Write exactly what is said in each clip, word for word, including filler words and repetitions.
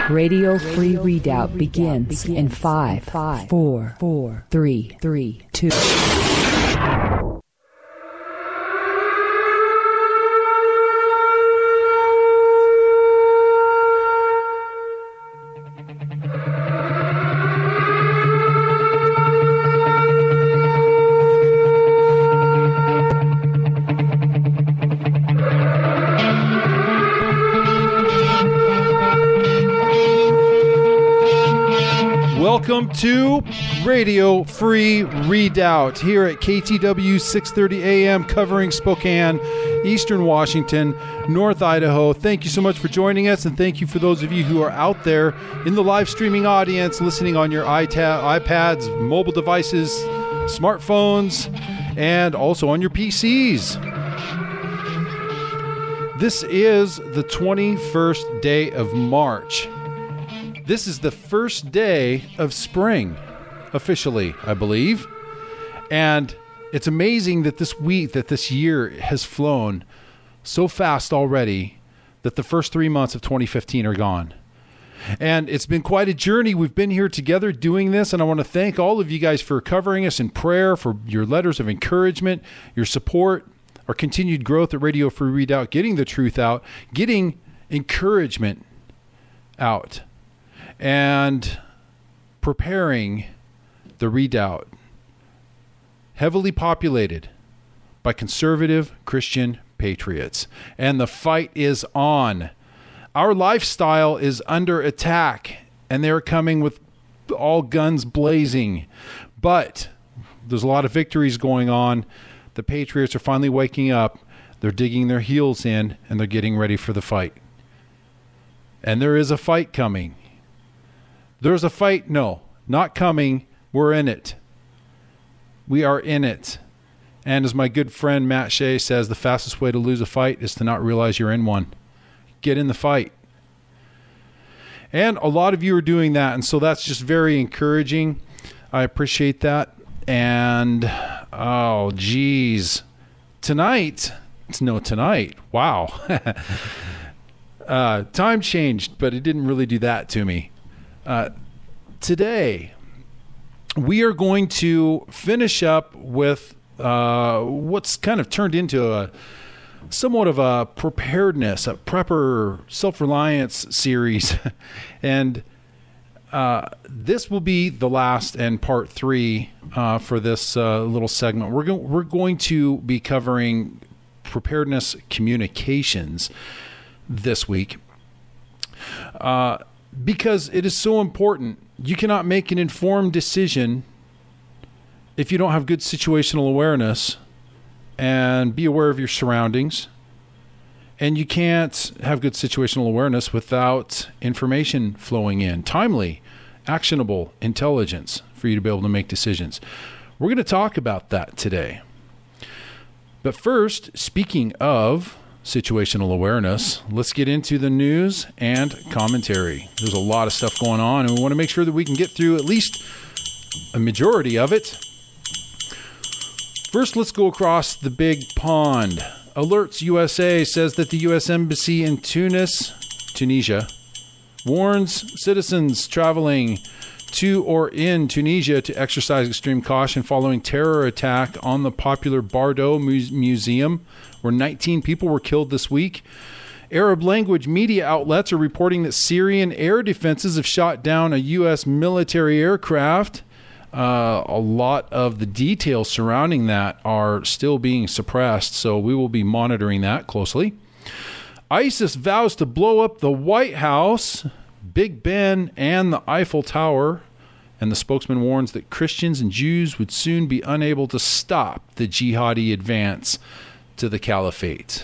Radio Free Redoubt begins in five, four, four, three, three, two. Welcome to Radio Free Redoubt here at K T W six thirty A M, covering Spokane, Eastern Washington, North Idaho. Thank you so much for joining us, and thank you for those of you who are out there in the live streaming audience, listening on your iTA- iPads, mobile devices, smartphones, and also on your P Cs. This is the twenty-first day of March. This is the first day of spring, officially, I believe. And it's amazing that this week, that this year has flown so fast already that the first three months of twenty fifteen are gone. And it's been quite a journey. We've been here together doing this, and I want to thank all of you guys for covering us in prayer, for your letters of encouragement, your support, our continued growth at Radio Free Redoubt, getting the truth out, getting encouragement out, and preparing the Redoubt, heavily populated by conservative Christian patriots. And the fight is on. Our lifestyle is under attack, and they're coming with all guns blazing. But there's a lot of victories going on. The patriots are finally waking up. They're digging their heels in, and they're getting ready for the fight. And there is a fight coming. There's a fight? No, not coming. We're in it. We are in it. And as my good friend Matt Shea says, the fastest way to lose a fight is to not realize you're in one. Get in the fight. And a lot of you are doing that, and so that's just very encouraging. I appreciate that. And, oh, geez. Tonight, no, tonight, wow. uh, time changed, but it didn't really do that to me. Uh, today, we are going to finish up with uh, what's kind of turned into a somewhat of a preparedness, a prepper self-reliance series. and uh, this will be the last and part three uh, for this uh, little segment. We're, go- we're going to be covering preparedness communications this week. Uh Because it is so important. You cannot make an informed decision if you don't have good situational awareness and be aware of your surroundings. And you can't have good situational awareness without information flowing in, timely, actionable intelligence for you to be able to make decisions. We're going to talk about that today. But first, speaking of situational awareness, let's get into the news and commentary. There's a lot of stuff going on, and we want to make sure that we can get through at least a majority of it. First, let's go across the big pond. Alerts U S A says that the U S Embassy in Tunis, Tunisia, warns citizens traveling to or in Tunisia to exercise extreme caution following terror attack on the popular Bardo Mu- Museum, where nineteen people were killed this week. Arab language media outlets are reporting that Syrian air defenses have shot down a U S military aircraft. Uh, a lot of the details surrounding that are still being suppressed, so we will be monitoring that closely. ISIS vows to blow up the White House, Big Ben, and the Eiffel Tower, and the spokesman warns that Christians and Jews would soon be unable to stop the jihadi advance to the caliphate.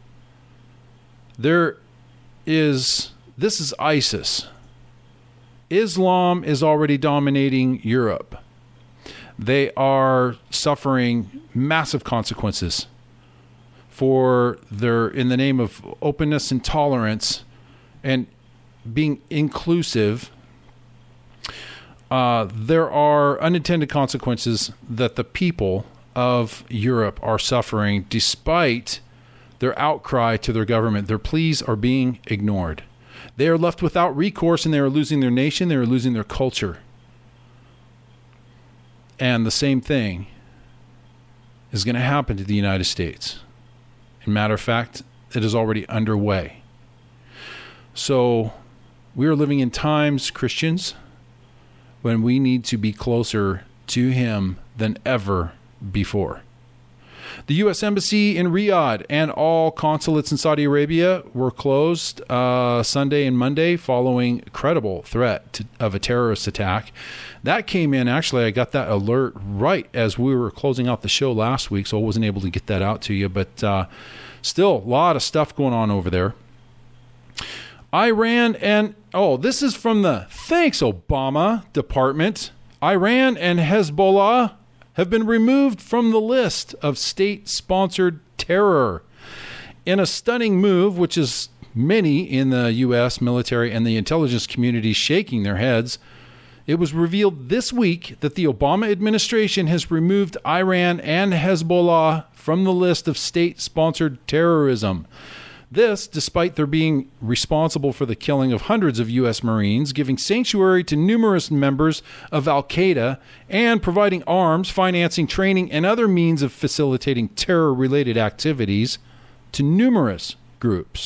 There is, this is ISIS. Islam is already dominating Europe. They are suffering massive consequences for their, in the name of openness and tolerance and being inclusive. Uh, there are unintended consequences that the people of Europe are suffering despite their outcry to their government. Their pleas are being ignored. They are left without recourse, and they are losing their nation. They are losing their culture. And the same thing is going to happen to the United States. As a matter of fact, it is already underway. So we are living in times, Christians, when we need to be closer to him than ever before. The U S Embassy in Riyadh and all consulates in Saudi Arabia were closed uh, Sunday and Monday following credible threat to, of a terrorist attack. That came in, actually, I got that alert right as we were closing out the show last week, so I wasn't able to get that out to you. But uh, still, a lot of stuff going on over there. Iran and, oh, this is from the Thanks Obama Department. Iran and Hezbollah have been removed from the list of state-sponsored terror. In a stunning move, which is many in the U S military and the intelligence community shaking their heads, it was revealed this week that the Obama administration has removed Iran and Hezbollah from the list of state-sponsored terrorism. This, despite their being responsible for the killing of hundreds of U S Marines, giving sanctuary to numerous members of Al-Qaeda, and providing arms, financing, training, and other means of facilitating terror-related activities to numerous groups.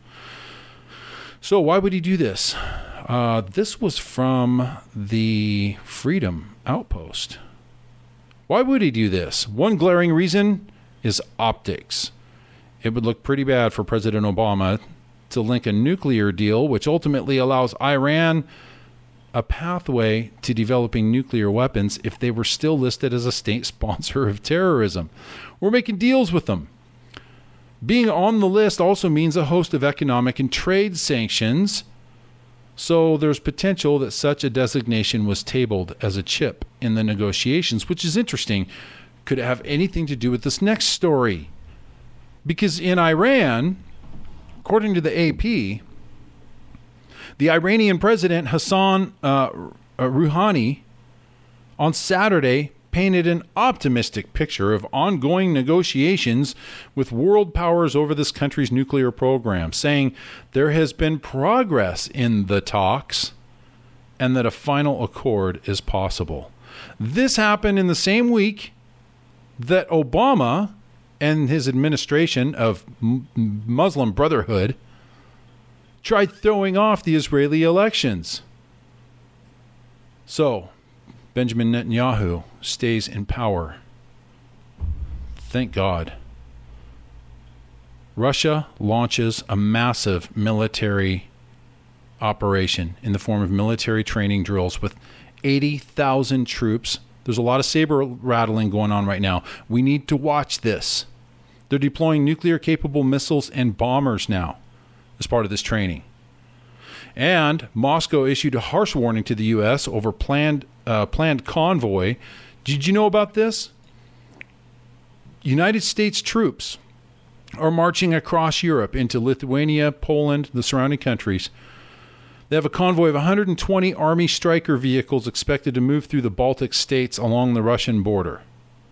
So why would he do this? Uh, this was from the Freedom Outpost. Why would he do this? One glaring reason is optics. It would look pretty bad for President Obama to link a nuclear deal, which ultimately allows Iran a pathway to developing nuclear weapons if they were still listed as a state sponsor of terrorism. We're making deals with them. Being on the list also means a host of economic and trade sanctions, so there's potential that such a designation was tabled as a chip in the negotiations, which is interesting. Could it have anything to do with this next story? Because in Iran, according to the A P, the Iranian president Hassan uh, Rouhani on Saturday painted an optimistic picture of ongoing negotiations with world powers over this country's nuclear program, saying there has been progress in the talks and that a final accord is possible. This happened in the same week that Obama and his administration of Muslim Brotherhood tried throwing off the Israeli elections. So, Benjamin Netanyahu stays in power. Thank God. Russia launches a massive military operation in the form of military training drills with eighty thousand troops. There's a lot of saber rattling going on right now. We need to watch this. They're deploying nuclear-capable missiles and bombers now as part of this training. And Moscow issued a harsh warning to the U S over planned uh, planned convoy. Did you know about this? United States troops are marching across Europe into Lithuania, Poland, the surrounding countries. They have a convoy of one hundred twenty Army Stryker vehicles expected to move through the Baltic states along the Russian border.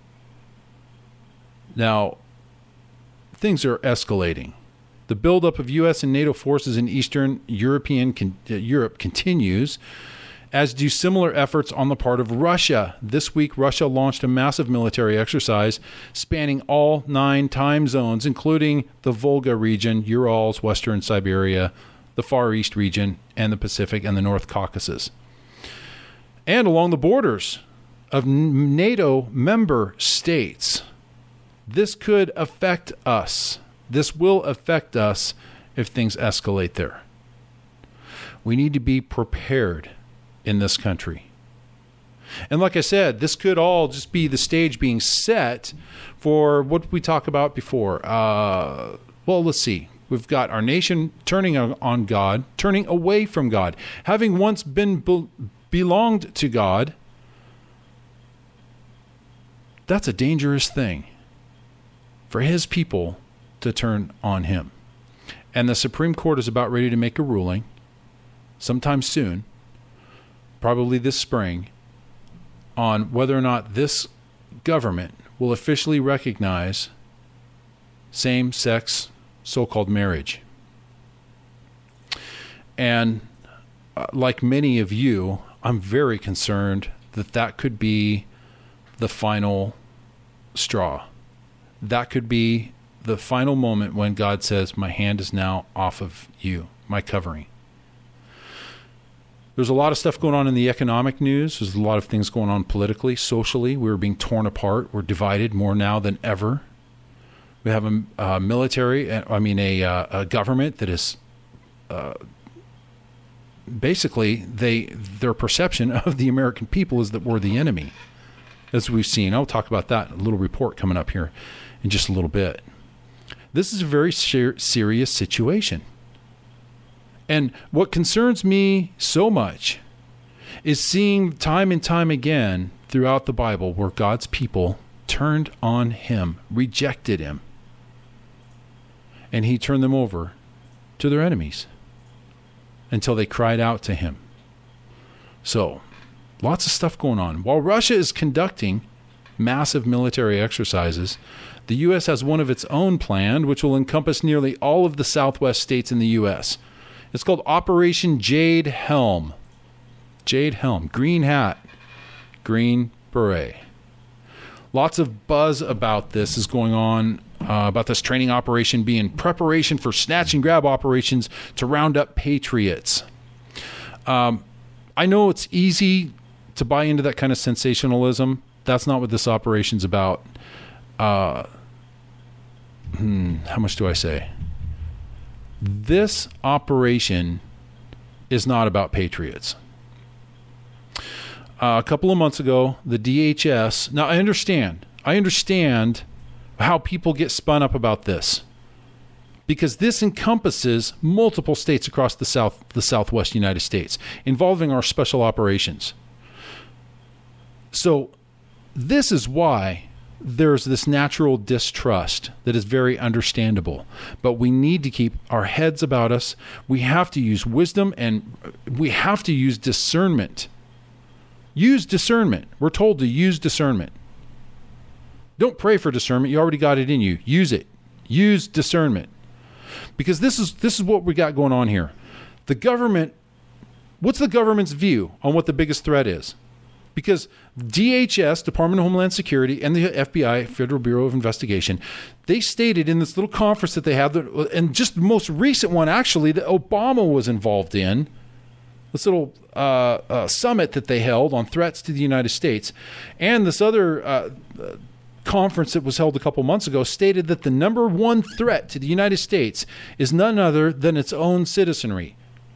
Now, things are escalating. The buildup of U S and NATO forces in Eastern European con- uh, Europe continues, as do similar efforts on the part of Russia. This week, Russia launched a massive military exercise spanning all nine time zones, including the Volga region, Urals, Western Siberia, the Far East region, and the Pacific and the North Caucasus. And along the borders of NATO member states. This could affect us. This will affect us if things escalate there. We need to be prepared in this country. And like I said, this could all just be the stage being set for what we talked about before. Uh, well, let's see. We've got our nation turning on God, turning away from God. Having once been be- belonged to God, that's a dangerous thing for his people to turn on him. And the Supreme Court is about ready to make a ruling sometime soon, probably this spring, on whether or not this government will officially recognize same-sex so-called marriage. And uh, like many of you, I'm very concerned that that could be the final straw. That could be the final moment when God says, my hand is now off of you, my covering. There's a lot of stuff going on in the economic news. There's a lot of things going on politically, socially. We're being torn apart. We're divided more now than ever. We have a, a military, I mean, a, a government that is uh, basically, they their perception of the American people is that we're the enemy, as we've seen. I'll talk about that in a little report coming up here in just a little bit. This is a very ser- serious situation. And what concerns me so much is seeing time and time again throughout the Bible where God's people turned on him, rejected him, and he turned them over to their enemies until they cried out to him. So, lots of stuff going on. While Russia is conducting massive military exercises, the U S has one of its own planned, which will encompass nearly all of the southwest states in the U S It's called Operation Jade Helm. Jade Helm. Green hat. Green beret. Lots of buzz about this is going on, uh, about this training operation being preparation for snatch and grab operations to round up patriots. Um, I know it's easy to buy into that kind of sensationalism. That's not what this operation's about. Uh, hmm, how much do I say? This operation is not about patriots. Uh, a couple of months ago, the D H S... Now, I understand. I understand how people get spun up about this, because this encompasses multiple states across the south, the southwest United States, involving our special operations. So this is why there's this natural distrust that is very understandable. But we need to keep our heads about us. We have to use wisdom, and we have to use discernment. Use discernment. We're told to use discernment. Don't pray for discernment. You already got it in you. Use it. Use discernment. Because this is this is what we got going on here. The government, what's the government's view on what the biggest threat is? Because D H S, Department of Homeland Security, and the F B I, Federal Bureau of Investigation, they stated in this little conference that they had, and just the most recent one actually, that Obama was involved in, this little uh, uh, summit that they held on threats to the United States, and this other uh, conference that was held a couple months ago, stated that the number one threat to the United States is none other than its own citizenry.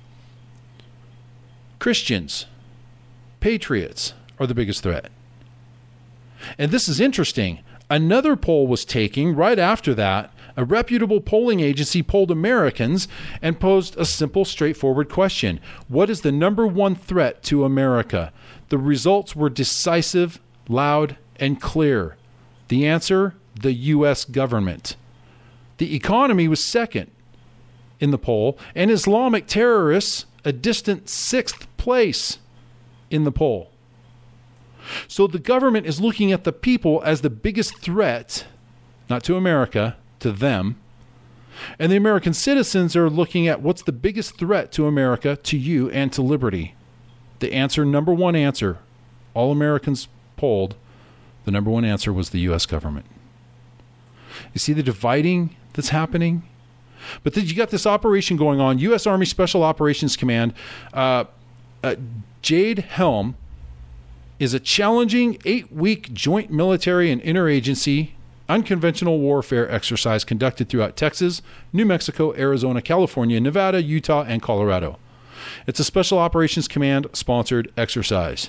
Christians, patriots, are the biggest threat. And this is interesting. Another poll was taken right after that. A reputable polling agency polled Americans and posed a simple, straightforward question. What is the number one threat to America? The results were decisive, loud, and clear. The answer, the U S government. The economy was second in the poll, and Islamic terrorists a distant sixth place in the poll. So the government is looking at the people as the biggest threat, not to America, to them. And the American citizens are looking at what's the biggest threat to America, to you, and to liberty. The answer, number one answer, all Americans polled, the number one answer was the U S government. You see the dividing that's happening? But then you got this operation going on, U S Army Special Operations Command. Uh, uh, Jade Helm is a challenging eight-week joint military and interagency unconventional warfare exercise conducted throughout Texas, New Mexico, Arizona, California, Nevada, Utah, and Colorado. It's a Special Operations Command-sponsored exercise.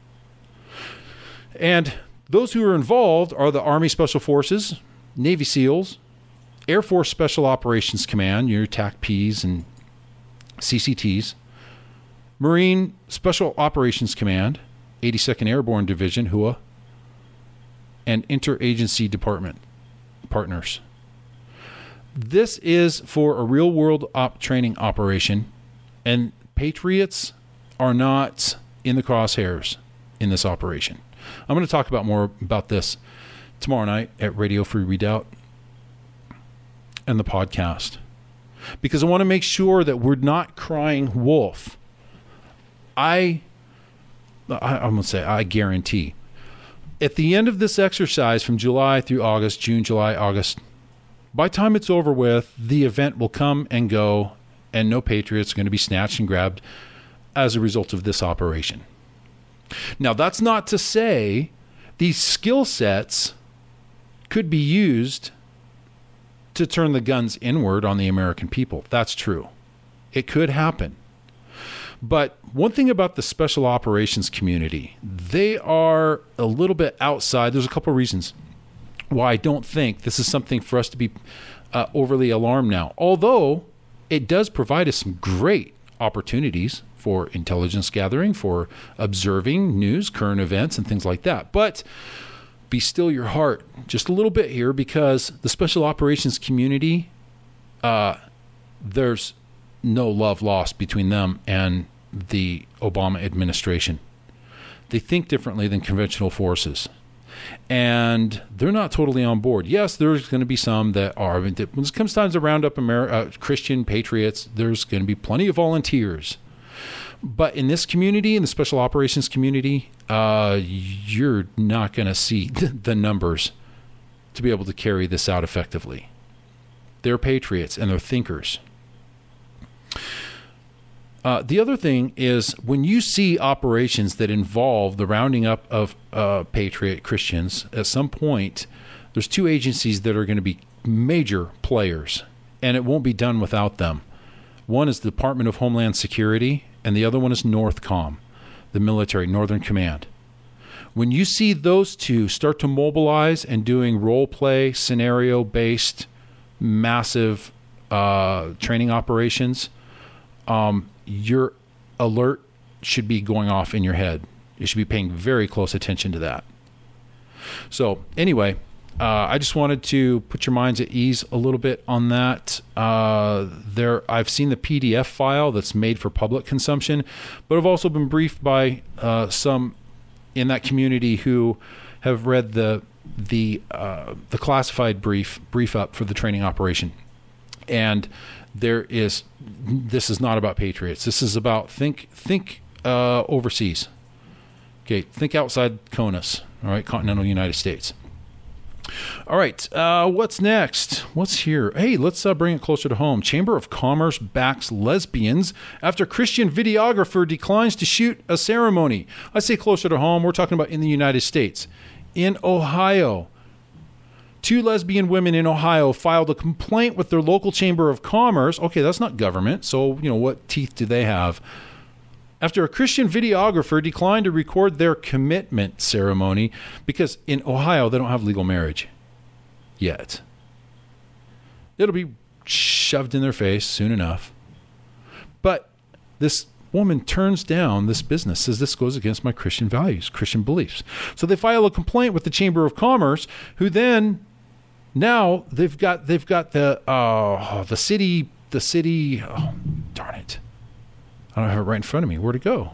And those who are involved are the Army Special Forces, Navy SEALs, Air Force Special Operations Command, your T A C Ps and C C Ts, Marine Special Operations Command, eighty-second Airborne Division, H U A, and interagency department partners. This is for a real-world op training operation, and patriots are not in the crosshairs in this operation. I'm going to talk about more about this tomorrow night at Radio Free Redoubt and the podcast. because I want to make sure that we're not crying wolf. I, I I'm going to say, I guarantee, at the end of this exercise from July through August, June, July, August, by the time it's over with, the event will come and go, and no patriots are going to be snatched and grabbed as a result of this operation. Now, that's not to say these skill sets could be used to turn the guns inward on the American people. That's true. It could happen. But one thing about the special operations community, they are a little bit outside. There's a couple of reasons why I don't think this is something for us to be uh, overly alarmed now. Although it does provide us some great opportunities for intelligence gathering, for observing news, current events, and things like that. But be still your heart just a little bit here, because the special operations community, uh, there's no love lost between them and the Obama administration. They think differently than conventional forces, and they're not totally on board. Yes, there's going to be some that are. When it comes time to round up Ameri- uh, Christian patriots, there's going to be plenty of volunteers. But in this community, in the special operations community, uh, you're not going to see the numbers to be able to carry this out effectively. They're patriots and they're thinkers. Uh, the other thing is, when you see operations that involve the rounding up of uh, patriot Christians, at some point, there's two agencies that are going to be major players, and it won't be done without them. One is the Department of Homeland Security, and the other one is NORTHCOM, the military, Northern Command. When you see those two start to mobilize and doing role play, scenario-based, massive uh, training operations, um, your alert should be going off in your head. You should be paying very close attention to that. So anyway, uh, I just wanted to put your minds at ease a little bit on that. Uh, there, I've seen the P D F file that's made for public consumption, but I've also been briefed by uh, some in that community who have read the the uh, the classified brief brief up for the training operation, and there is this is not about patriots. This is about think think uh, overseas. Okay, think outside CONUS. All right, continental United States. All right, uh, what's next? What's here? Hey, let's uh, bring it closer to home. Chamber of Commerce backs lesbians after Christian videographer declines to shoot a ceremony. I say closer to home. We're talking about in the United States. In Ohio, two lesbian women in Ohio filed a complaint with their local Chamber of Commerce. Okay, that's not government, so, you know, what teeth do they have? After a Christian videographer declined to record their commitment ceremony, because in Ohio, they don't have legal marriage yet. It'll be shoved in their face soon enough. But this woman turns down this business, says this goes against my Christian values, Christian beliefs. So they file a complaint with the Chamber of Commerce, who then, now they've got they've got the uh, the city, the city, oh, darn it. I don't have it right in front of me. Where'd it go?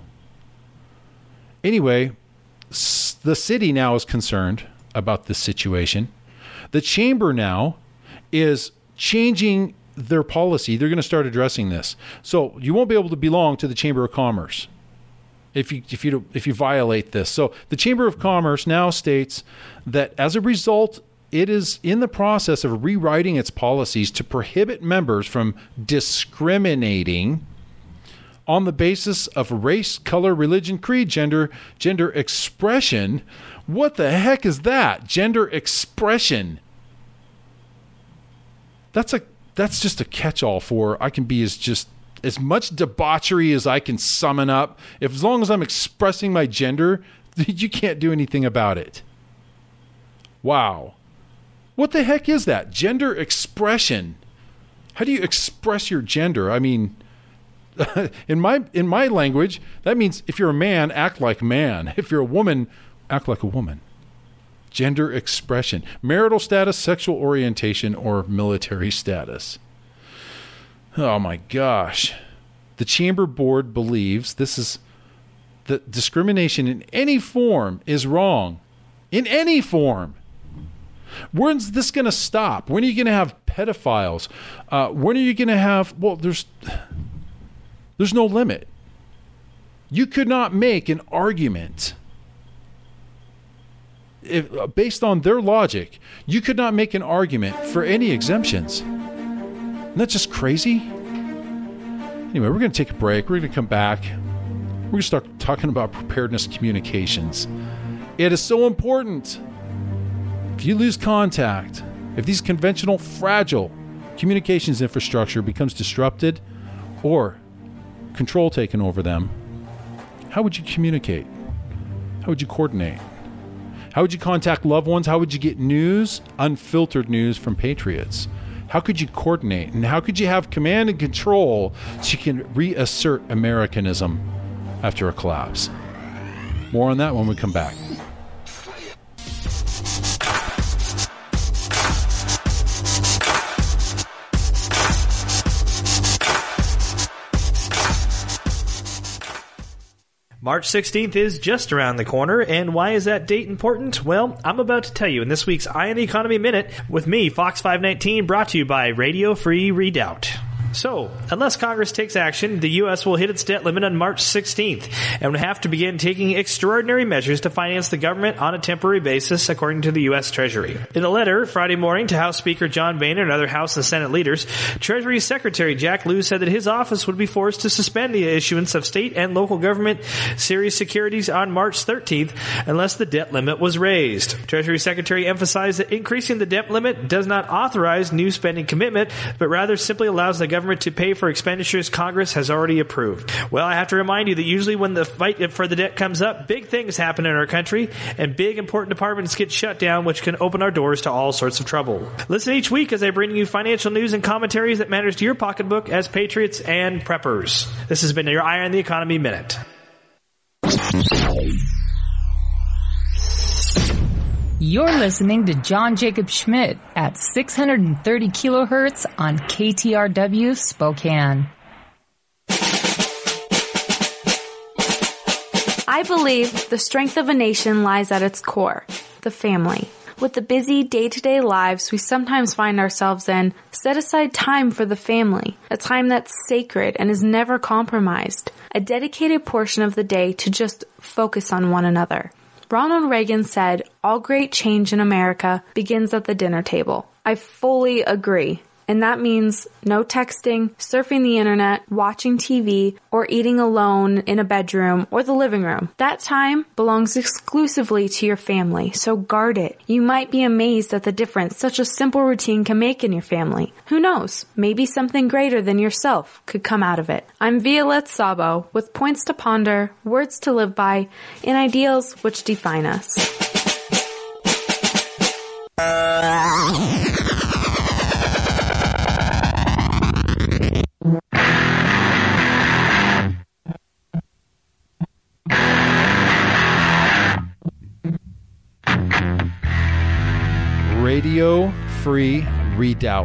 Anyway, s- the city now is concerned about this situation. The chamber now is changing their policy. They're going to start addressing this. So you won't be able to belong to the Chamber of Commerce if you if you if you violate this. So the Chamber of Commerce now states that as a result, it is in the process of rewriting its policies to prohibit members from discriminating on the basis of race, color, religion, creed, gender, gender expression. What the heck is that? Gender expression. That's a that's just a catch-all for I can be as just as much debauchery as I can summon up. If as long as I'm expressing my gender, you can't do anything about it. Wow. What the heck is that? Gender expression. How do you express your gender? I mean, in my in my language, that means if you're a man, act like man. If you're a woman, act like a woman. Gender expression, marital status, sexual orientation, or military status. Oh my gosh. The Chamber Board believes this is that discrimination in any form is wrong. In any form. When's this going to stop? When are you going to have pedophiles? Uh, when are you going to have, well, there's, there's no limit. You could not make an argument if, based on their logic. You could not make an argument for any exemptions. Isn't that just crazy? Anyway, we're going to take a break. We're going to come back. We're going to start talking about preparedness communications. It is so important. If you lose contact, if these conventional, fragile communications infrastructure becomes disrupted or control taken over them, how would you communicate? How would you coordinate? How would you contact loved ones? How would you get news, unfiltered news from patriots? How could you coordinate? And how could you have command and control so you can reassert Americanism after a collapse? More on that when we come back. March sixteenth is just around the corner, and why is that date important? Well, I'm about to tell you in this week's Eye on the Economy Minute with me, Fox five nineteen, brought to you by Radio Free Redoubt. So, unless Congress takes action, the U S will hit its debt limit on March sixteenth and would have to begin taking extraordinary measures to finance the government on a temporary basis, according to the U S Treasury. In a letter Friday morning to House Speaker John Boehner and other House and Senate leaders, Treasury Secretary Jack Lew said that his office would be forced to suspend the issuance of state and local government series securities on March thirteenth unless the debt limit was raised. Treasury Secretary emphasized that increasing the debt limit does not authorize new spending commitment, but rather simply allows the government to pay for expenditures Congress has already approved. Well, I have to remind you that usually when the fight for the debt comes up, big things happen in our country, and big important departments get shut down, which can open our doors to all sorts of trouble. Listen each week as I bring you financial news and commentaries that matters to your pocketbook as patriots and preppers. This has been your Eye on the Economy Minute. You're listening to John Jacob Schmidt at six hundred thirty kilohertz on K T R W Spokane. I believe the strength of a nation lies at its core, the family. With the busy day-to-day lives we sometimes find ourselves in, set aside time for the family, a time that's sacred and is never compromised, a dedicated portion of the day to just focus on one another. Ronald Reagan said, all great change in America begins at the dinner table. I fully agree. And that means no texting, surfing the internet, watching T V, or eating alone in a bedroom or the living room. That time belongs exclusively to your family, so guard it. You might be amazed at the difference such a simple routine can make in your family. Who knows? Maybe something greater than yourself could come out of it. I'm Violette Sabo with points to ponder, words to live by, and ideals which define us. Radio Free Redoubt.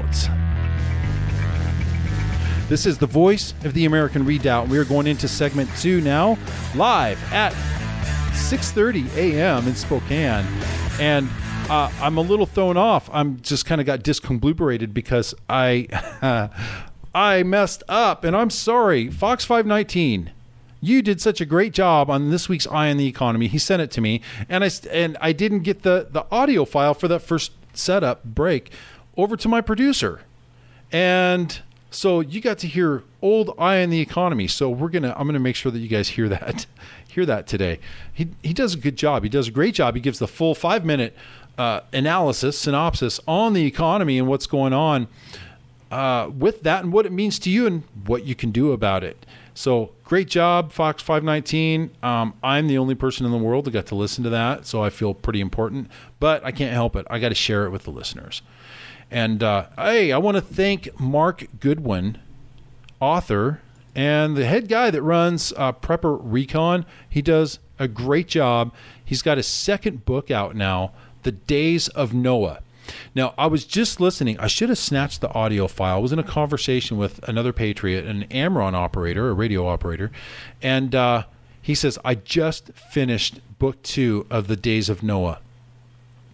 This is the voice of the American Redoubt. We are going into segment two now, live at six thirty a.m. in Spokane. And uh, I'm a little thrown off. I'm just kind of got discombobulated because I uh, I messed up, and I'm sorry. Fox five nineteen, you did such a great job on this week's Eye on the Economy. He sent it to me, and I and I didn't get the, the audio file for that first setup break over to my producer. And so you got to hear old Eye on the Economy. So we're gonna I'm gonna make sure that you guys hear that hear that today. He he does a good job. He does a great job. He gives the full five minute uh, analysis, synopsis on the economy and what's going on uh, with that and what it means to you and what you can do about it. So great job, Fox five nineteen. Um, I'm the only person in the world that got to listen to that, so I feel pretty important. But I can't help it. I got to share it with the listeners. And, uh, hey, I want to thank Mark Goodwin, author, and the head guy that runs uh, Prepper Recon. He does a great job. He's got his second book out now, The Days of Noah. Now, I was just listening. I should have snatched the audio file. I was in a conversation with another patriot, an Amron operator, a radio operator, and uh, he says, I just finished book two of The Days of Noah.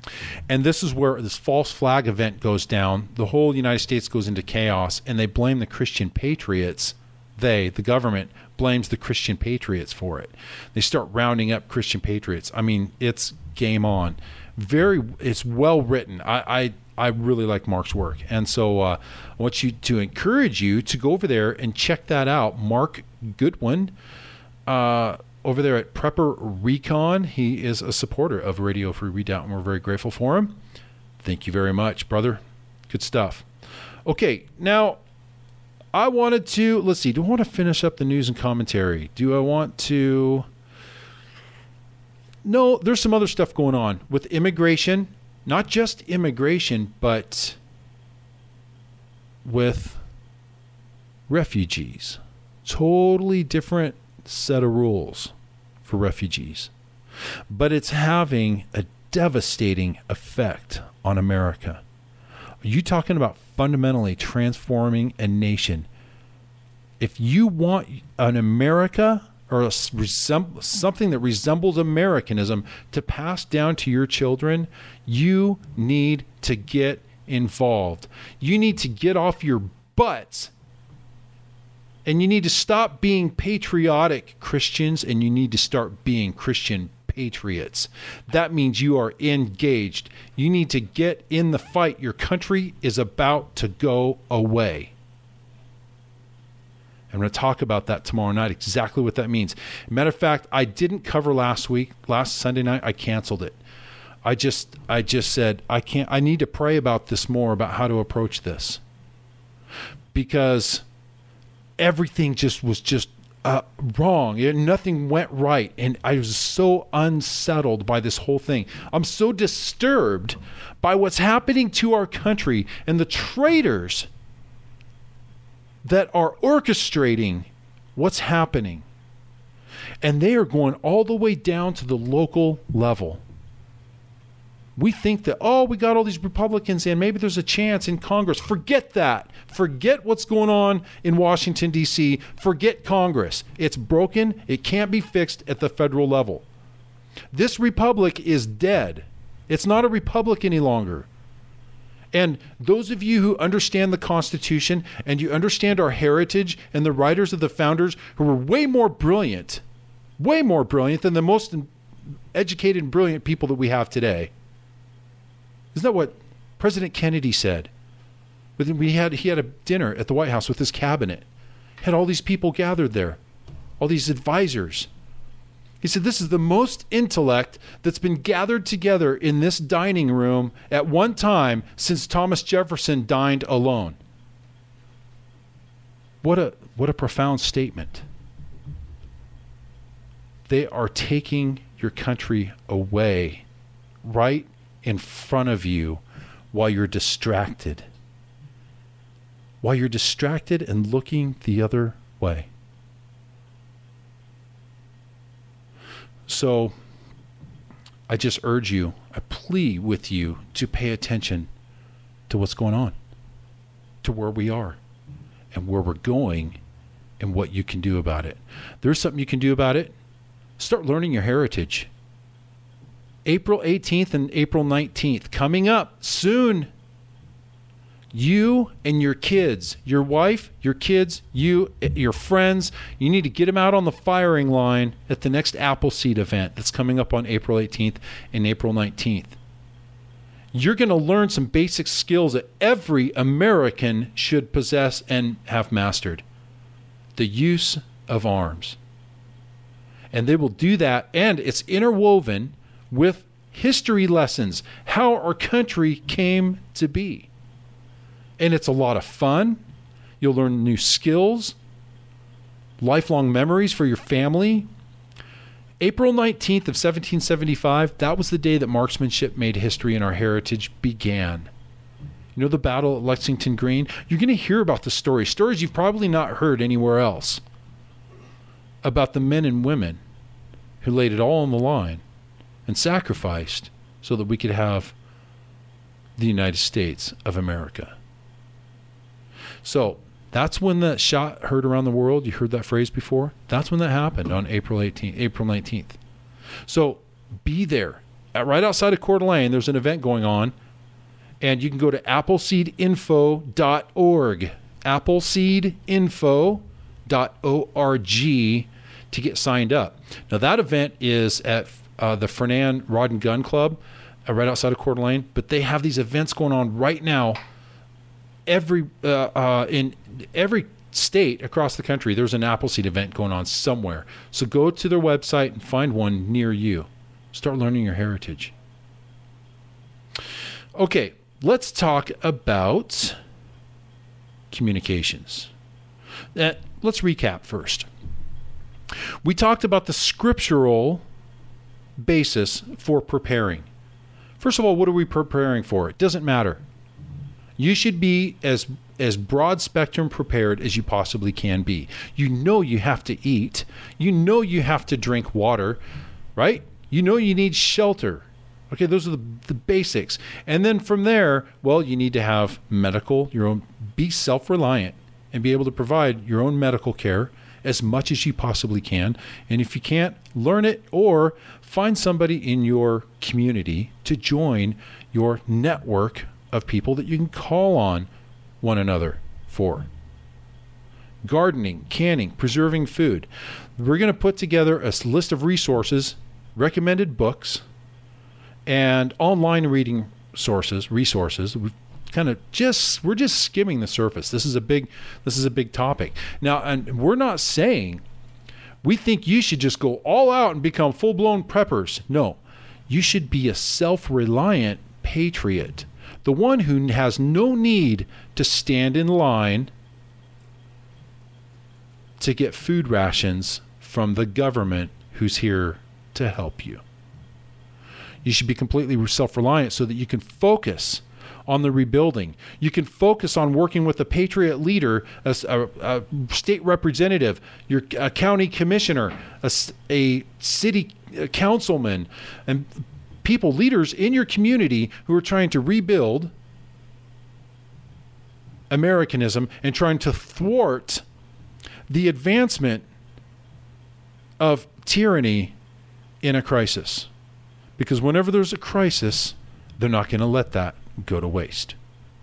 And this is where this false flag event goes down. The whole United States goes into chaos, and they blame the Christian patriots. They, the government, blames the Christian patriots for it. They start rounding up Christian patriots. I mean, it's game on. Very, it's well written. I, I, I really like Mark's work, and so uh, I want you to encourage you to go over there and check that out. Mark Goodwin, uh, over there at Prepper Recon. He is a supporter of Radio Free Redoubt, and we're very grateful for him. Thank you very much, brother. Good stuff. Okay, now I wanted to, let's see, do I want to finish up the news and commentary? Do I want to? No, there's some other stuff going on with immigration, not just immigration, but with refugees. Totally different set of rules for refugees, but it's having a devastating effect on America. Are you talking about fundamentally transforming a nation? If you want an America or a, resem- something that resembles Americanism to pass down to your children, you need to get involved. You need to get off your butts. And you need to stop being patriotic Christians, and you need to start being Christian patriots. That means you are engaged. You need to get in the fight. Your country is about to go away. I'm going to talk about that tomorrow night, exactly what that means. Matter of fact, I didn't cover last week. Last Sunday night, I canceled it. I just, I just said, I can't, I need to pray about this more, about how to approach this. Because everything just was just uh, wrong. It, nothing went right. And I was so unsettled by this whole thing. I'm so disturbed by what's happening to our country and the traitors that are orchestrating what's happening. And they are going all the way down to the local level. We think that, oh, we got all these Republicans in. Maybe there's a chance in Congress. Forget that. Forget what's going on in Washington, D C. Forget Congress. It's broken. It can't be fixed at the federal level. This republic is dead. It's not a republic any longer. And those of you who understand the Constitution and you understand our heritage and the writers of the founders who were way more brilliant, way more brilliant than the most educated and brilliant people that we have today. Isn't that what President Kennedy said? But then we had he had a dinner at the White House with his cabinet. Had all these people gathered there, all these advisors. He said, this is the most intellect that's been gathered together in this dining room at one time since Thomas Jefferson dined alone. What a what a profound statement. They are taking your country away right in front of you while you're distracted. While you're distracted and looking the other way. So I just urge you, I plead with you to pay attention to what's going on, to where we are and where we're going and what you can do about it. There's something you can do about it. Start learning your heritage. April eighteenth and April nineteenth, coming up soon. You and your kids, your wife, your kids, you, your friends, you need to get them out on the firing line at the next Appleseed event that's coming up on April eighteenth and April nineteenth. You're going to learn some basic skills that every American should possess and have mastered. The use of arms. And they will do that, and it's interwoven with history lessons, how our country came to be. And it's a lot of fun. You'll learn new skills, lifelong memories for your family. April nineteenth of seventeen seventy-five, that was the day that marksmanship made history and our heritage began. You know the battle at Lexington Green? You're going to hear about the stories, stories you've probably not heard anywhere else, about the men and women who laid it all on the line and sacrificed so that we could have the United States of America. So that's when the shot heard around the world. You heard that phrase before? That's when that happened on April eighteenth, April nineteenth. So be there. at, right outside of Coeur d'Alene, there's an event going on, and you can go to appleseed info dot org, appleseed info dot org to get signed up. Now, that event is at uh, the Fernan Rod and Gun Club, uh, right outside of Coeur d'Alene, but they have these events going on right now. Every uh, uh, in every state across the country, there's an Appleseed event going on somewhere. So go to their website and find one near you. Start learning your heritage. Okay, let's talk about communications. Uh, let's recap first. We talked about the scriptural basis for preparing. First of all, what are we preparing for? It doesn't matter. You should be as as broad spectrum prepared as you possibly can be. You know you have to eat. You know you have to drink water, right? You know you need shelter. Okay, those are the, the basics. And then from there, well, you need to have medical, your own, be self-reliant and be able to provide your own medical care as much as you possibly can. And if you can't, learn it or find somebody in your community to join your network of people that you can call on one another for. Gardening, canning, preserving food. We're going to put together a list of resources, recommended books, and online reading sources, resources. We've kind of just, we're just skimming the surface. This is a big, this is a big topic. Now, and we're not saying we think you should just go all out and become full-blown preppers. No, you should be a self-reliant patriot. The one who has no need to stand in line to get food rations from the government who's here to help you. You should be completely self-reliant so that you can focus on the rebuilding. You can focus on working with a patriot leader, a, a, a state representative, your a county commissioner, a, a city councilman, and people, leaders in your community who are trying to rebuild Americanism and trying to thwart the advancement of tyranny in a crisis. Because whenever there's a crisis, they're not going to let that go to waste.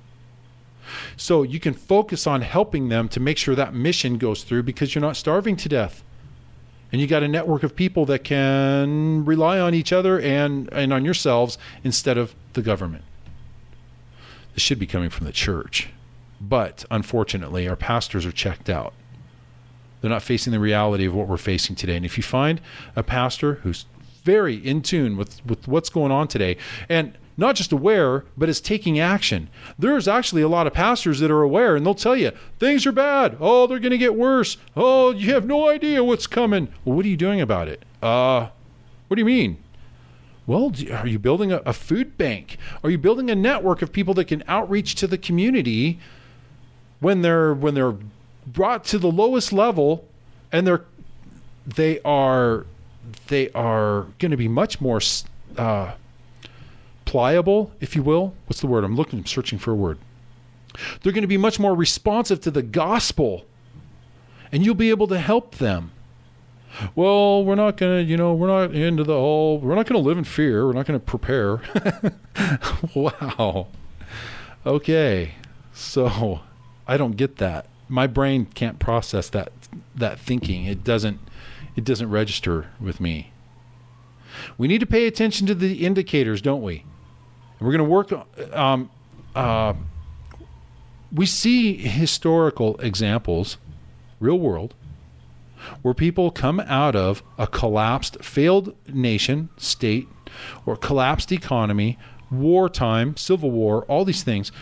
So you can focus on helping them to make sure that mission goes through because you're not starving to death. And you got a network of people that can rely on each other and, and on yourselves instead of the government. This should be coming from the church. But unfortunately, our pastors are checked out. They're not facing the reality of what we're facing today. And if you find a pastor who's very in tune with, with what's going on today, and not just aware, but is taking action. There's actually a lot of pastors that are aware, and they'll tell you, things are bad. Oh, they're going to get worse. Oh, you have no idea what's coming. Well, what are you doing about it? Uh, what do you mean? Well, are you building a, a food bank? Are you building a network of people that can outreach to the community when they're when they're brought to the lowest level, and they're they are they are going to be much more uh, pliable, if you will. What's the word? I'm looking, I'm searching for a word. They're going to be much more responsive to the gospel, and you'll be able to help them. Well, we're not going to, you know, we're not into the whole, we're not going to live in fear. We're not going to prepare. Wow. Okay. So I don't get that. My brain can't process that, that thinking. It doesn't, it doesn't register with me. We need to pay attention to the indicators, don't we? And we're going to work, um, uh, we see historical examples, real world, where people come out of a collapsed, failed nation, state, or collapsed economy, wartime, civil war, all these things.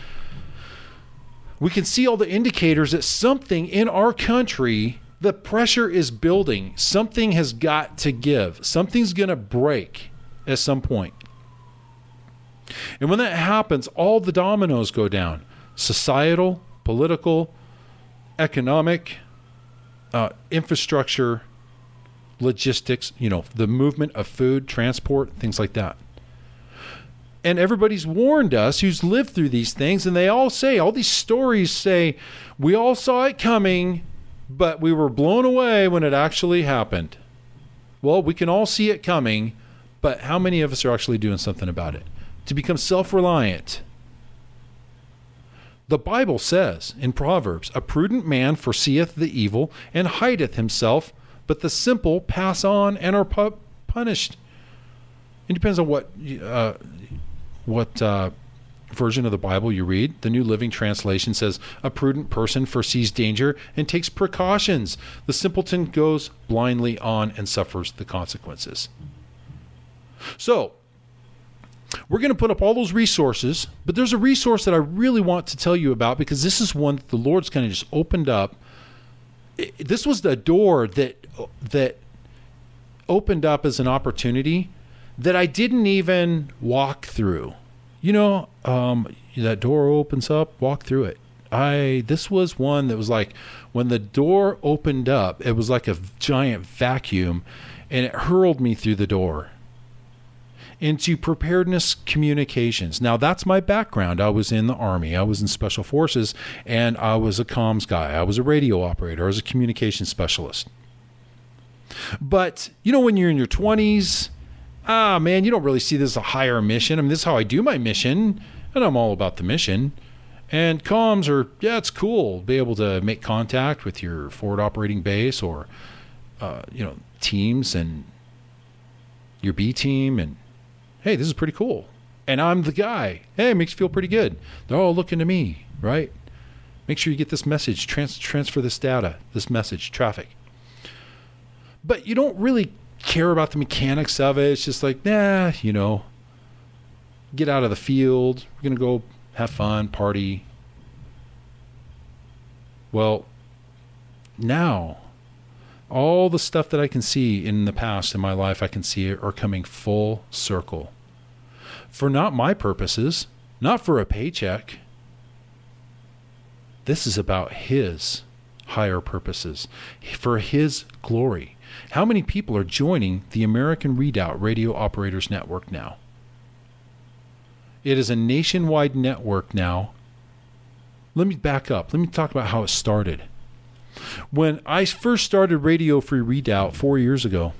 We can see all the indicators that something in our country, the pressure is building. Something has got to give. Something's going to break at some point. And when that happens, all the dominoes go down. Societal, political, economic, Uh, infrastructure, logistics, you know, the movement of food, transport, things like that. And everybody's warned us who's lived through these things, and they all say, all these stories say, we all saw it coming, but we were blown away when it actually happened. Well, we can all see it coming, But how many of us are actually doing something about it? To become self-reliant. The Bible says in Proverbs, a prudent man foreseeth the evil and hideth himself, but the simple pass on and are pu- punished. It depends on what uh, what uh, version of the Bible you read. The New Living Translation says, a prudent person foresees danger and takes precautions. The simpleton goes blindly on and suffers the consequences. So, we're going to put up all those resources, but there's a resource that I really want to tell you about because this is one that the Lord's kind of just opened up. It, this was the door that that opened up as an opportunity that I didn't even walk through. You know, um, that door opens up, walk through it. I this was one that was like when the door opened up, it was like a giant vacuum, and it hurled me through the door into preparedness communications. Now, that's my background. I was in the Army. I was in Special Forces, and I was a comms guy. I was a radio operator. I was a communication specialist. But, you know, when you're in your twenties, ah, man, you don't really see this as a higher mission. I mean, this is how I do my mission, and I'm all about the mission. And comms are, yeah, it's cool. Be able to make contact with your forward operating base or, uh, you know, teams and your B team and, hey, this is pretty cool. And I'm the guy. Hey, it makes you feel pretty good. They're all looking to me, right? Make sure you get this message, trans- transfer this data, this message, traffic. But you don't really care about the mechanics of it. It's just like, nah, you know, get out of the field. We're going to go have fun, party. Well, now, all the stuff that I can see in the past in my life, I can see are coming full circle. For not my purposes, not for a paycheck. This is about His higher purposes, for His glory. How many people are joining the American Redoubt Radio Operators Network now? It is a nationwide network now. Let me back up. Let me talk about how it started. When I first started Radio Free Redoubt four years ago,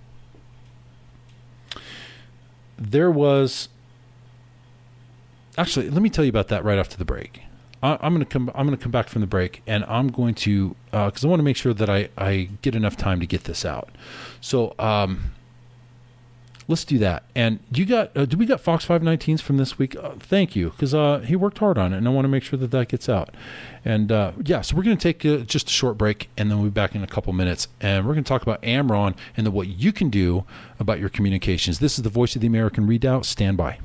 there was actually. Let me tell you about that right after the break. I, I'm going to come. I'm going to come back from the break, and I'm going to because uh, I want to make sure that I, I get enough time to get this out. So um, let's do that. And you got? Uh, do we got Fox five nineteens from this week? Uh, thank you, because uh, he worked hard on it, and I want to make sure that that gets out. And uh, yeah, so we're going to take uh, just a short break, and then we'll be back in a couple minutes, and we're going to talk about Amron and the, what you can do about your communications. This is the Voice of the American Redoubt. Stand by.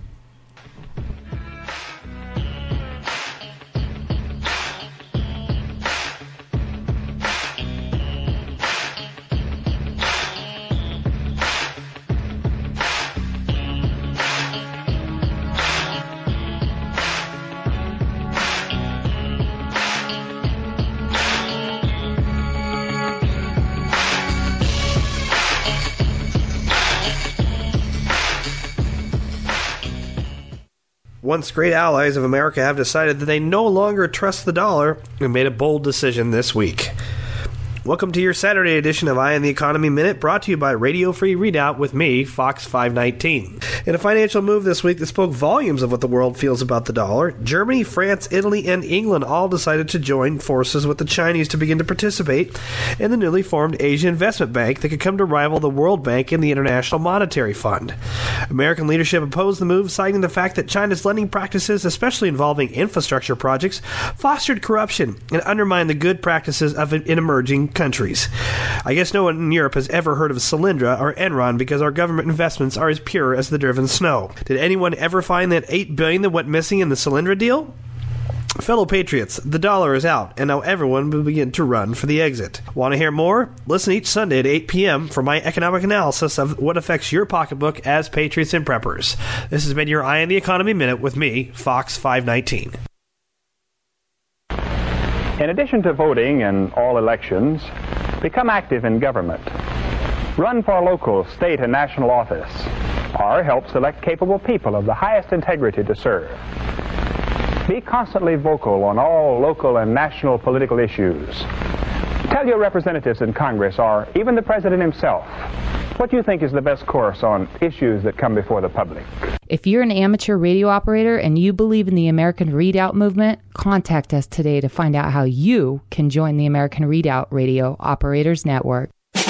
Once great allies of America have decided that they no longer trust the dollar and made a bold decision this week. Welcome to your Saturday edition of Eye on the Economy Minute, brought to you by Radio Free Redoubt with me, Fox five nineteen. In a financial move this week that spoke volumes of what the world feels about the dollar, Germany, France, Italy, and England all decided to join forces with the Chinese to begin to participate in the newly formed Asia Investment Bank that could come to rival the World Bank and the International Monetary Fund. American leadership opposed the move, citing the fact that China's lending practices, especially involving infrastructure projects, fostered corruption and undermined the good practices of in emerging countries. I guess no one in Europe has ever heard of Solyndra or Enron because our government investments are as pure as the driven snow. Did anyone ever find that eight billion dollars that went missing in the Solyndra deal? Fellow patriots, the dollar is out, and now everyone will begin to run for the exit. Want to hear more? Listen each Sunday at eight p.m. for my economic analysis of what affects your pocketbook as patriots and preppers. This has been your Eye on the Economy Minute with me, Fox five nineteen. In addition to voting in all elections, become active in government. Run for a local, state, and national office, or help select capable people of the highest integrity to serve. Be constantly vocal on all local and national political issues. Tell your representatives in Congress, or even the President himself, What do you think is the best course on issues that come before the public? If you're an amateur radio operator and you believe in the American Readout movement, contact us today to find out how you can join the American Readout Radio Operators Network.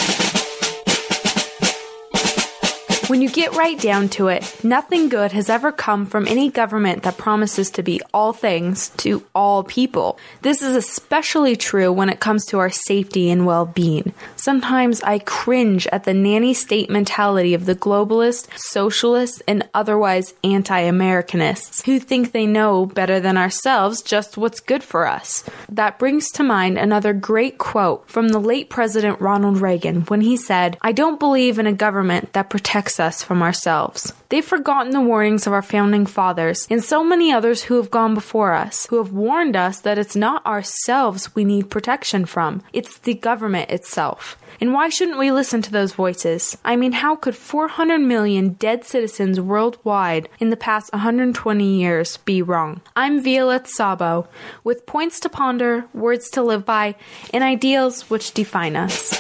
When you get right down to it, nothing good has ever come from any government that promises to be all things to all people. This is especially true when it comes to our safety and well-being. Sometimes I cringe at the nanny state mentality of the globalist, socialist, and otherwise anti-Americanists who think they know better than ourselves just what's good for us. That brings to mind another great quote from the late President Ronald Reagan when he said, "I don't believe in a government that protects us from ourselves." They've forgotten the warnings of our founding fathers and so many others who have gone before us, who have warned us that it's not ourselves we need protection from, it's the government itself. And why shouldn't we listen to those voices? I mean, how could four hundred million dead citizens worldwide in the past one hundred twenty years be wrong? I'm Violette Sabo, with points to ponder, words to live by, and ideals which define us.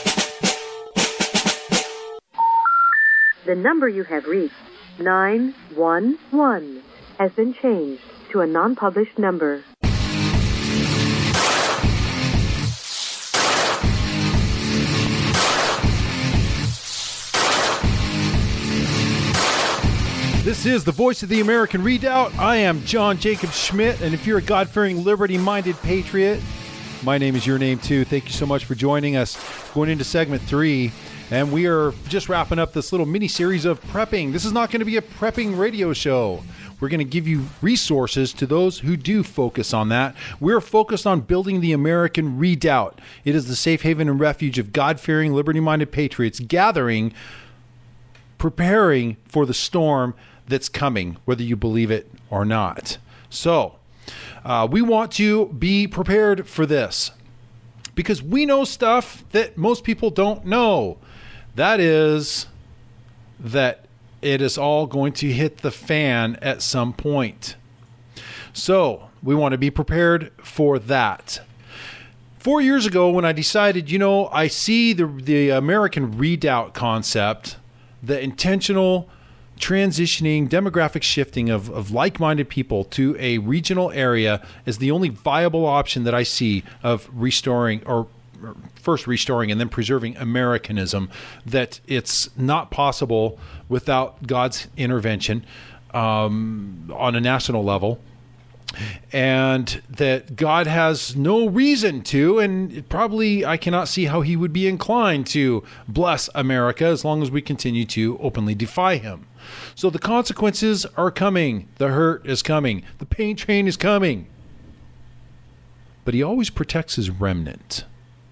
The number you have reached, nine one one, has been changed to a non-published number. This is the Voice of the American Redoubt. I am John Jacob Schmidt, and if you're a God-fearing, liberty-minded patriot, my name is your name too. Thank you so much for joining us. Going into segment three, and we are just wrapping up this little mini-series of prepping. This is not going to be a prepping radio show. We're going to give you resources to those who do focus on that. We're focused on building the American Redoubt. It is the safe haven and refuge of God-fearing, liberty-minded patriots gathering, preparing for the storm that's coming, whether you believe it or not. So, uh, we want to be prepared for this because we know stuff that most people don't know. That is that it is all going to hit the fan at some point. So, we want to be prepared for that. Four years ago, when I decided, you know, I see the the American Redoubt concept, the intentional transitioning, demographic shifting of, of like-minded people to a regional area is the only viable option that I see of restoring, or, or first restoring and then preserving Americanism, that it's not possible without God's intervention um, on a national level. And that God has no reason to, and probably I cannot see how he would be inclined to bless America as long as we continue to openly defy him. So the consequences are coming. The hurt is coming. The pain train is coming. But he always protects his remnant.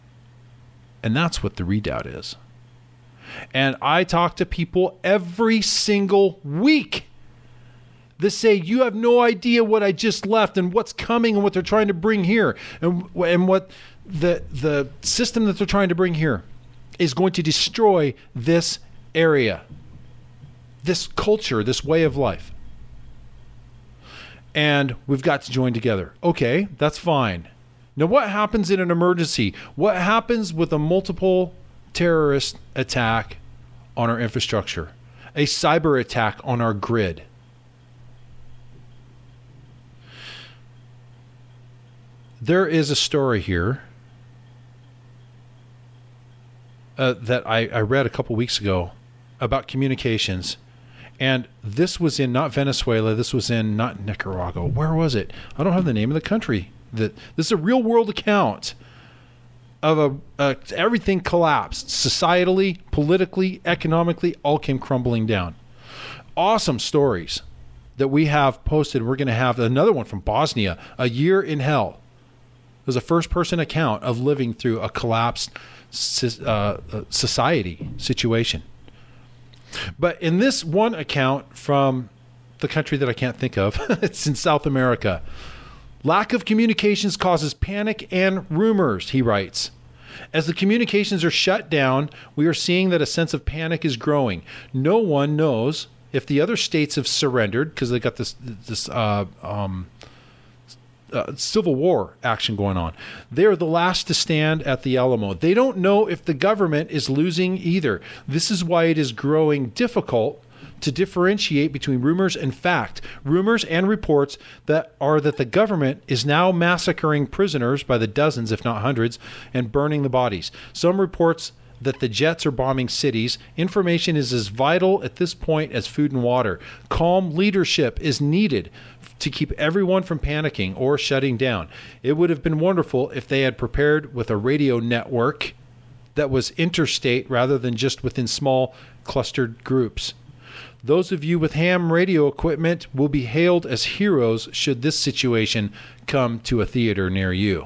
And that's what the Redoubt is. And I talk to people every single week that say, you have no idea what I just left and what's coming and what they're trying to bring here. And, and what the, the system that they're trying to bring here is going to destroy this area, this culture, this way of life. And we've got to join together. Okay, that's fine. Now, what happens in an emergency? What happens with a multiple terrorist attack on our infrastructure? A cyber attack on our grid? There is a story here uh, that I, I read a couple weeks ago about communications. And this was in not Venezuela. This was in not Nicaragua. Where was it? I don't have the name of the country. That this is a real world account of a, a everything collapsed societally, politically, economically, all came crumbling down. Awesome stories that we have posted. We're going to have another one from Bosnia, A Year in Hell. It was a first-person account of living through a collapsed uh, society situation. But in this one account from the country that I can't think of, it's in South America. Lack of communications causes panic and rumors, he writes. As the communications are shut down, we are seeing that a sense of panic is growing. No one knows if the other states have surrendered because they got this this uh, um, uh, Civil War action going on. They're the last to stand at the Alamo. They don't know if the government is losing either. This is why it is growing difficult to differentiate between rumors and fact. Rumors and reports that are that the government is now massacring prisoners by the dozens, if not hundreds, and burning the bodies. Some reports that the jets are bombing cities. Information is as vital at this point as food and water. Calm leadership is needed to keep everyone from panicking or shutting down. It would have been wonderful if they had prepared with a radio network that was interstate rather than just within small clustered groups. Those of you with ham radio equipment will be hailed as heroes should this situation come to a theater near you.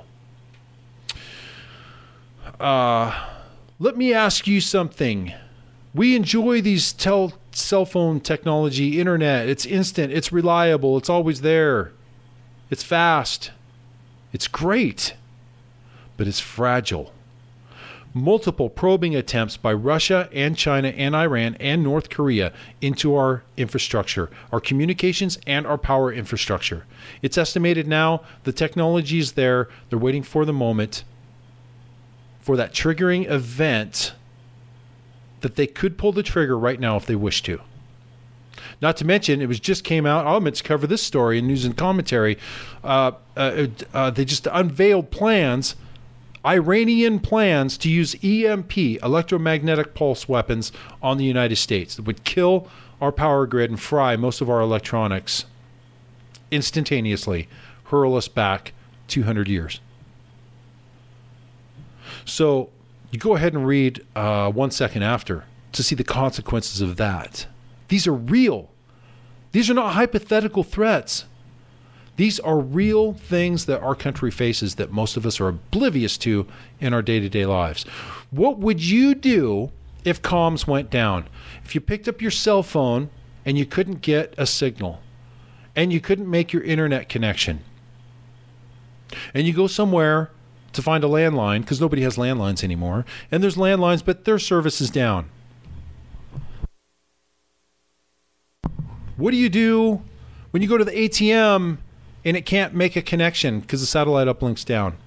Uh, let me ask you something. We enjoy these tel- cell phone technology, internet. It's instant. It's reliable. It's always there. It's fast. It's great. But it's fragile. Multiple probing attempts by Russia and China and Iran and North Korea into our infrastructure, our communications and our power infrastructure. It's estimated now the technology is there. They're waiting for the moment, for that triggering event that they could pull the trigger right now if they wish to. Not to mention, it was just came out, I meant to cover this story in news and commentary. Uh, uh, uh, they just unveiled plans Iranian plans to use E M P, electromagnetic pulse weapons, on the United States that would kill our power grid and fry most of our electronics instantaneously, hurl us back two hundred years. So you go ahead and read uh, one second after to see the consequences of that. These are real. These are not hypothetical threats. These are real things that our country faces that most of us are oblivious to in our day-to-day lives. What would you do if comms went down? If you picked up your cell phone and you couldn't get a signal and you couldn't make your internet connection and you go somewhere to find a landline because nobody has landlines anymore, and there's landlines but their service is down. What do you do when you go to the A T M and it can't make a connection because the satellite uplink's down?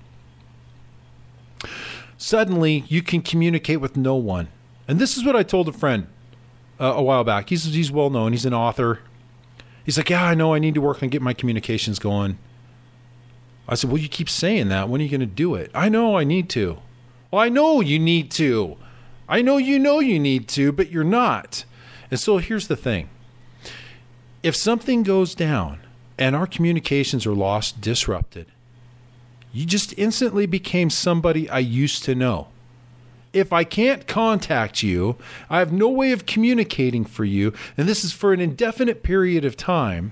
Suddenly, you can communicate with no one. And this is what I told a friend uh, a while back. He's he's well known. He's an author. He's like, yeah, I know. I need to work on getting my communications going. I said, well, you keep saying that. When are you going to do it? I know I need to. Well, I know you need to. I know you know you need to, but you're not. And so here's the thing. If something goes down and our communications are lost, disrupted, you just instantly became somebody I used to know. If I can't contact you, I have no way of communicating for you, and this is for an indefinite period of time,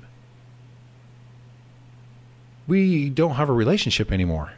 we don't have a relationship anymore.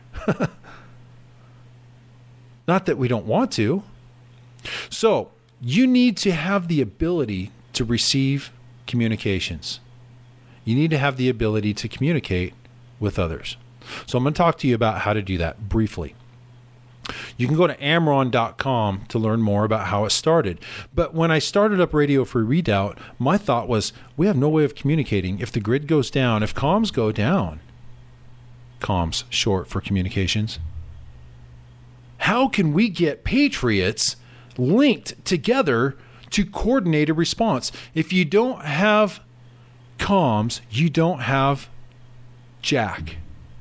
Not that we don't want to. So you need to have the ability to receive communications. You need to have the ability to communicate with others. So I'm going to talk to you about how to do that briefly. You can go to amron dot com to learn more about how it started. But when I started up Radio Free Redoubt, my thought was, we have no way of communicating. If the grid goes down, if comms go down, comms, short for communications, how can we get patriots linked together to coordinate a response? If you don't have comms, you don't have jack.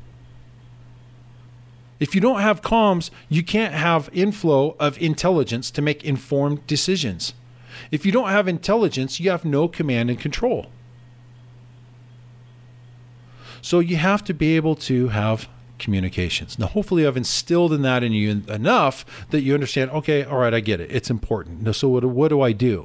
If you don't have comms, you can't have inflow of intelligence to make informed decisions. If you don't have intelligence, you have no command and control. So you have to be able to have communications. Now, hopefully I've instilled in that in you enough that you understand, okay, all right, I get it. It's important. Now, so what, what do I do?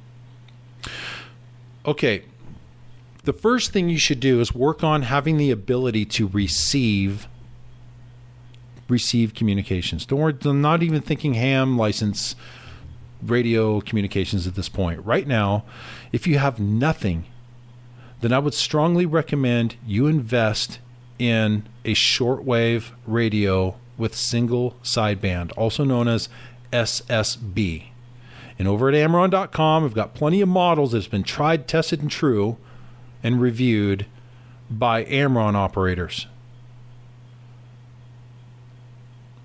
Okay. The first thing you should do is work on having the ability to receive receive communications. Don't worry, I'm not even thinking ham license radio communications at this point. Right now, if you have nothing, then I would strongly recommend you invest in a shortwave radio with single sideband, also known as S S B. And over at amron dot com, we've got plenty of models that's been tried, tested, and true, and reviewed by Amron operators.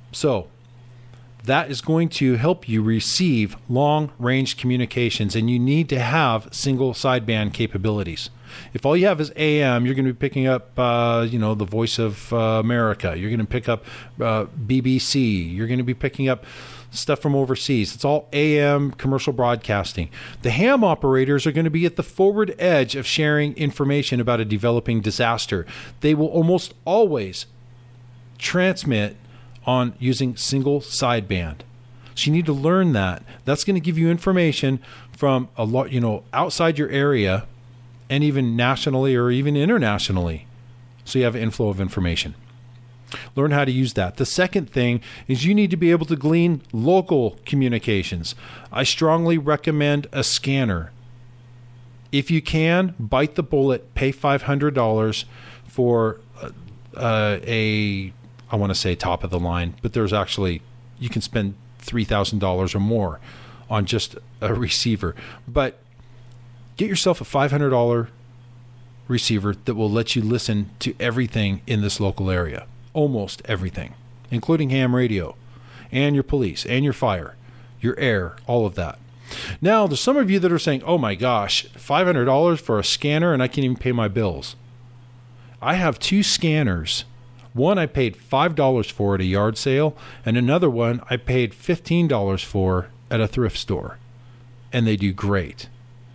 So that is going to help you receive long-range communications, and you need to have single sideband capabilities. If all you have is A M, you're going to be picking up, uh, you know, the Voice of uh, America. You're going to pick up uh, B B C. You're going to be picking up stuff from overseas. It's all A M commercial broadcasting. The ham operators are going to be at the forward edge of sharing information about a developing disaster. They will almost always transmit on using single sideband. So you need to learn that. That's going to give you information from a lot, you know, outside your area, and even nationally or even internationally. So you have an inflow of information. Learn how to use that. The second thing is you need to be able to glean local communications. I strongly recommend a scanner. If you can, bite the bullet, pay five hundred dollars for uh, a, I want to say top of the line, but there's actually, you can spend three thousand dollars or more on just a receiver. But get yourself a five hundred dollars receiver that will let you listen to everything in this local area. Almost everything, including ham radio and your police and your fire, your air, all of that. Now, there's some of you that are saying, oh my gosh, five hundred dollars for a scanner and I can't even pay my bills. I have two scanners. One I paid five dollars for at a yard sale, and another one I paid fifteen dollars for at a thrift store. And they do great.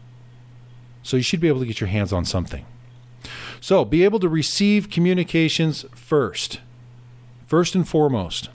So you should be able to get your hands on something. So be able to receive communications first. First and foremost.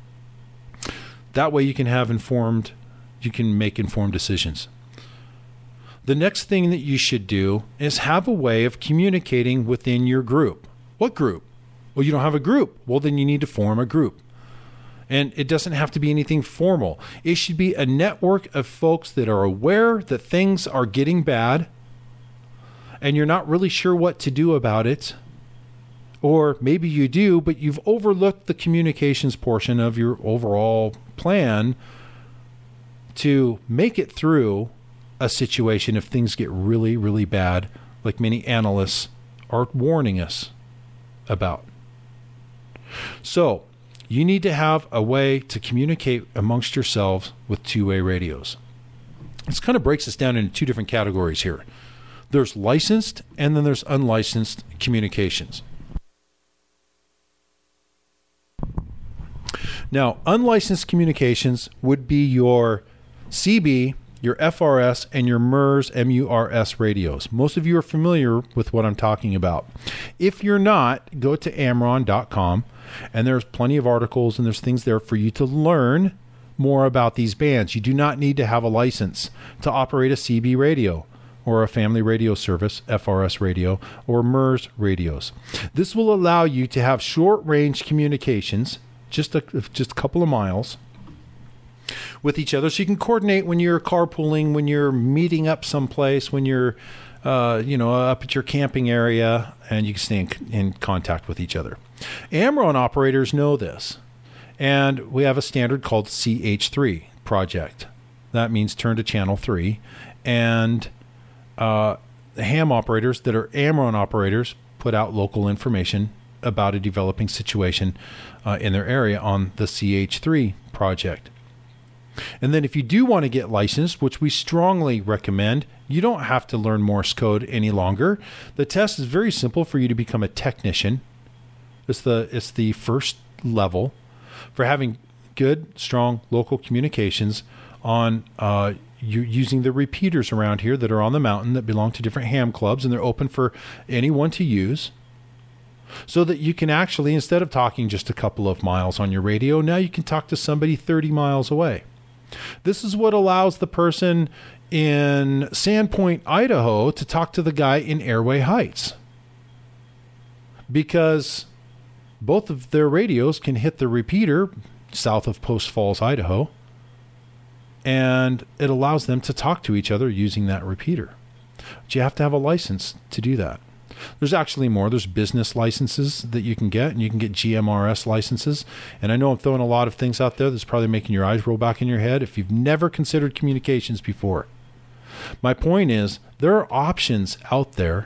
That way you can have informed, you can make informed decisions. The next thing that you should do is have a way of communicating within your group. What group? Well, you don't have a group. Well, then you need to form a group. And it doesn't have to be anything formal. It should be a network of folks that are aware that things are getting bad and you're not really sure what to do about it. Or maybe you do, but you've overlooked the communications portion of your overall plan to make it through a situation if things get really, really bad, like many analysts are warning us about. So you need to have a way to communicate amongst yourselves with two-way radios. This kind of breaks us down into two different categories here. There's licensed and then there's unlicensed communications. Now, unlicensed communications would be your C B, your F R S, and your M U R S, M U R S radios. Most of you are familiar with what I'm talking about. If you're not, go to amron dot com, and there's plenty of articles and there's things there for you to learn more about these bands. You do not need to have a license to operate a C B radio or a family radio service, F R S radio, or M U R S radios. This will allow you to have short-range communications, just a, just a couple of miles, with each other, so you can coordinate when you're carpooling, when you're meeting up someplace, when you're uh, you know, up at your camping area, and you can stay in, in contact with each other. Amron operators know this, and we have a standard called C H three project. That means turn to channel three, and uh, the ham operators that are Amron operators put out local information about a developing situation uh, in their area on the C H three project. And then if you do want to get licensed, which we strongly recommend, you don't have to learn Morse code any longer. The test is very simple for you to become a technician. It's the, it's the first level for having good, strong local communications on uh, you using the repeaters around here that are on the mountain that belong to different ham clubs, and they're open for anyone to use. So that you can actually, instead of talking just a couple of miles on your radio, now you can talk to somebody thirty miles away. This is what allows the person in Sandpoint, Idaho, to talk to the guy in Airway Heights. Because both of their radios can hit the repeater south of Post Falls, Idaho, and it allows them to talk to each other using that repeater. But you have to have a license to do that. There's actually more. There's business licenses that you can get, and you can get G M R S licenses. And I know I'm throwing a lot of things out there that's probably making your eyes roll back in your head if you've never considered communications before. My point is, there are options out there,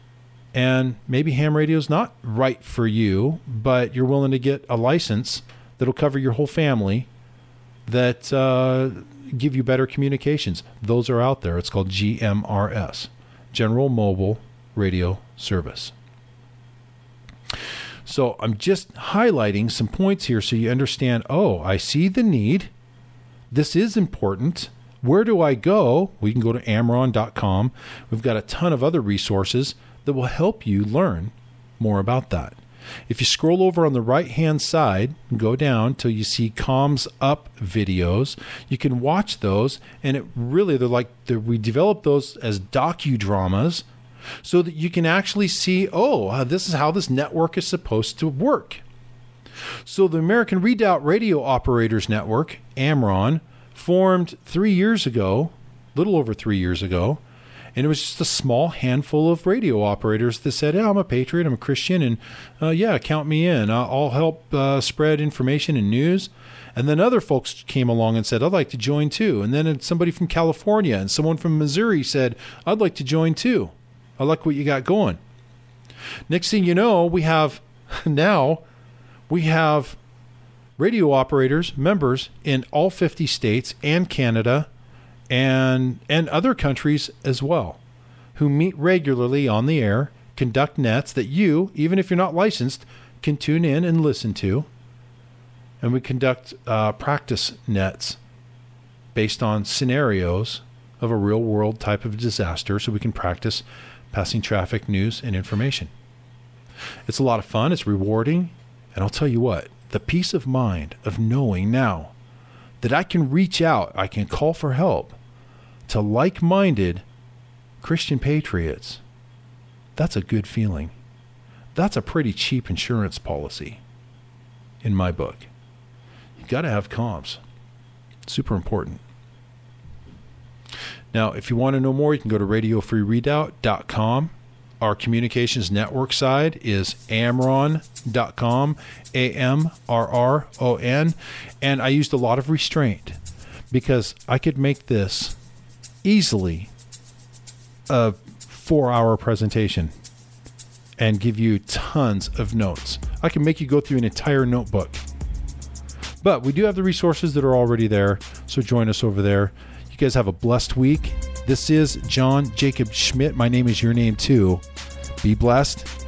and maybe ham radio is not right for you, but you're willing to get a license that'll cover your whole family that uh, give you better communications. Those are out there. It's called G M R S, General Mobile Radio Service. So I'm just highlighting some points here so you understand, oh, I see the need. This is important. Where do I go? We can go to amron dot com. We've got a ton of other resources that will help you learn more about that. If you scroll over on the right-hand side, go down till you see Comms Up videos. You can watch those, and it really, they're like, they're, we developed those as docudramas so that you can actually see, oh, uh, this is how this network is supposed to work. So the American Redoubt Radio Operators Network, AMRON, formed three years ago, a little over three years ago, and it was just a small handful of radio operators that said, yeah, I'm a patriot, I'm a Christian, and uh, yeah, count me in. I'll, I'll help uh, spread information and news. And then other folks came along and said, I'd like to join too. And then somebody from California and someone from Missouri said, I'd like to join too. I like what you got going. Next thing you know, we have now, we have radio operators, members in all fifty states and Canada and and other countries as well, who meet regularly on the air, conduct nets that you, even if you're not licensed, can tune in and listen to. And we conduct uh, practice nets based on scenarios of a real world type of disaster so we can practice passing traffic, news, and information. It's a lot of fun. It's rewarding. And I'll tell you what, the peace of mind of knowing now that I can reach out, I can call for help to like-minded Christian patriots, that's a good feeling. That's a pretty cheap insurance policy in my book. You got to have comms. Super important. Now, if you want to know more, you can go to radio free redoubt dot com. Our communications network side is amron dot com, A M R R O N. And I used a lot of restraint because I could make this easily a four-hour presentation and give you tons of notes. I can make you go through an entire notebook. But we do have the resources that are already there, so join us over there. You guys have a blessed week. This is John Jacob Schmidt. My name is your name too. Be blessed